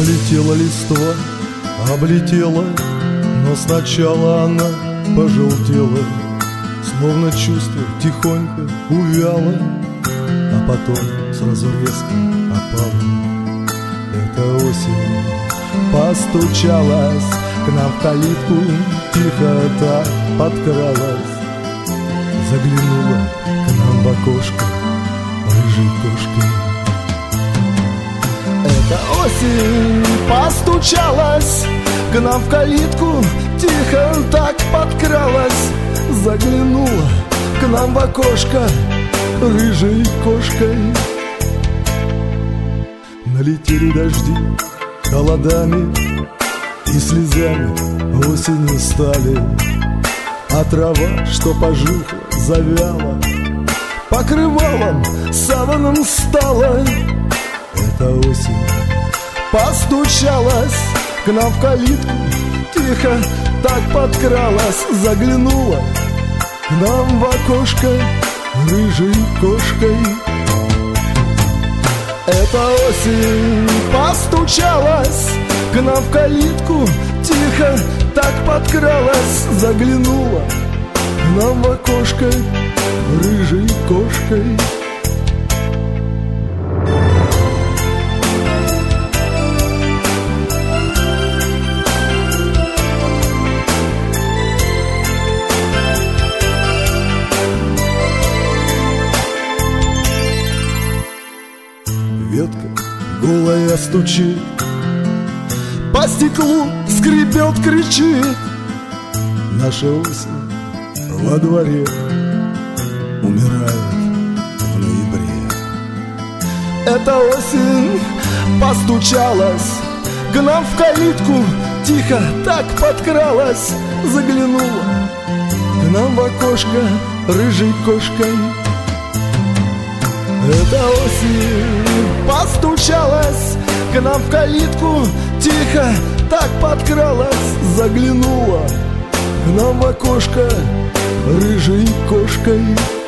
Облетела листва, облетела, но сначала она пожелтела, словно чувство тихонько увяло, а потом сразу резко опало. Эта осень постучалась к нам в калитку, тихо так подкралась, заглянула к нам в окошко рыжей кошкой. Эта осень постучалась к нам в калитку, тихо так подкралась, заглянула к нам в окошко рыжей кошкой. Налетели дожди холодами и слезами осенью стали, а трава, что пожухла, завяла, покрывалом саваном стала. Эта осень постучалась к нам в калитку, тихо так подкралась, заглянула к нам в окошко рыжей кошкой. Эта осень постучалась к нам в калитку, тихо так подкралась, заглянула к нам в окошко рыжей кошкой. Ветка голая стучит, по стеклу скребет, кричит. Наша осень во дворе умирает в ноябре. Эта осень постучалась к нам в калитку, тихо так подкралась, заглянула к нам в окошко рыжей кошкой. Эта осень постучалась к нам в калитку, тихо так подкралась, заглянула к нам в окошко рыжей кошкой.